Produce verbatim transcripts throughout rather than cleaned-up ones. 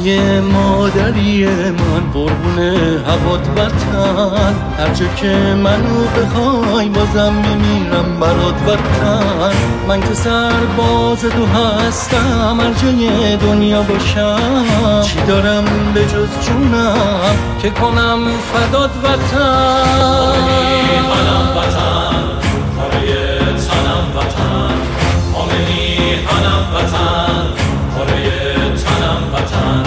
ای مادری من قربون هوات وطن، هر جا که منو بخوای بازم میمیرم برات وطن. من که سرباز تو هستم هر جای دنیا باشم، چی دارم به جز جونم که کنم فدات وطن. منم وطن پاره تنم وطن، آمنی منم وطن پاره تنم وطن.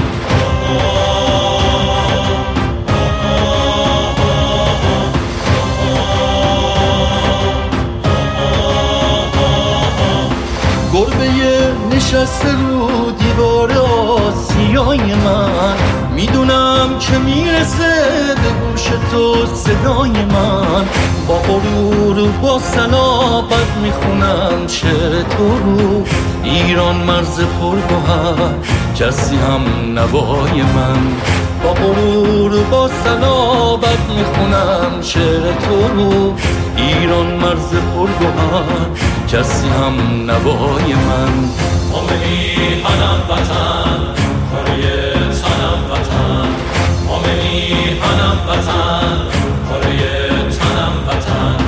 گربه نشسته رو دیوار آسیای من، میدونم که میرسه به گوش تو صدای من. با غرور و با صلابت میخونم شعر تو رو، ایران مرز پرگوهر کسی هم نوای من. با غرور و با صلابت میخونم شعر تو رو، ایران مرز پرگوهر کسی هم نوای من. آمنی منم وطن پاره تنم وطن، آمنی منم وطن پاره تنم وطن.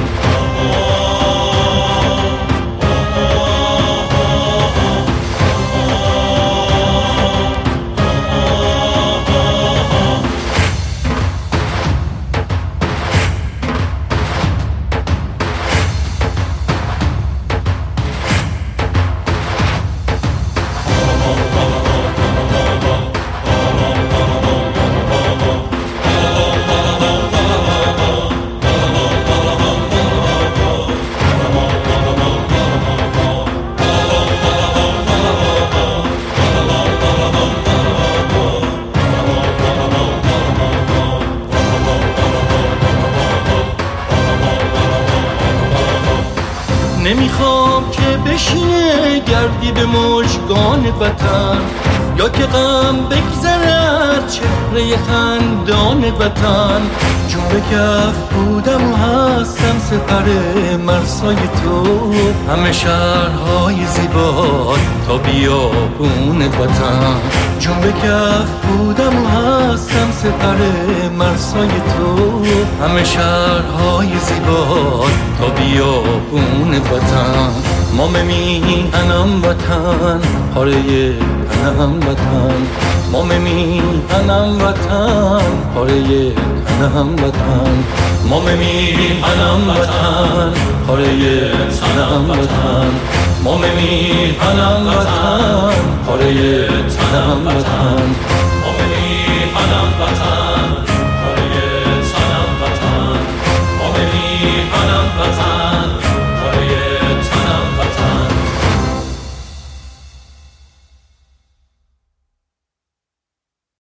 نمیخوام که بشینه گردی به مژگان وطن، یا که غم بگذره از چهره خندان وطن. جون به کف بودم و هستم سپر مرسای تو، همه شهرهای زیبا تا بیابون وطن. جون به کف بودم و هستم سپر مرسای تو، همه شهرهای زیبا تا بیابون وطن. ما میهنم وطن پاره تنم وطن، ما میهنم وطن پاره تنم وطن، ما میهنم وطن پاره تنم وطن، ما میهنم وطن پاره تنم وطن، آمنی منم وطن